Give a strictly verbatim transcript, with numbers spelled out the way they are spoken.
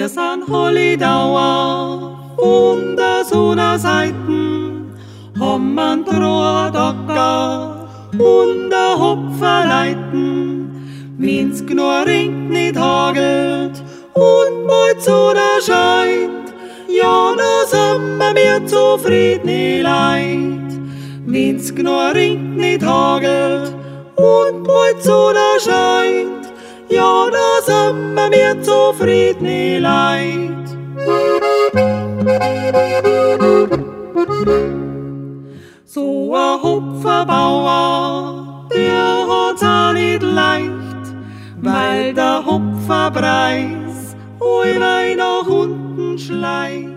Wir sind Hollidauer von der Sonnenseiten, haben einen Drohdacker und der Hopferleiten. Wenn's genau ringt, nicht hagelt und mal die Sonne scheint, ja, da sind wir mir zufriedene Leid. Wenn's genau ringt, nicht hagelt und mal die Sonne scheint, ja, da sind wir mir zufriedene Leid. So ein Hopferbauer, der hat's auch nicht leicht, weil der Hopferpreis allweil nach unten schleicht.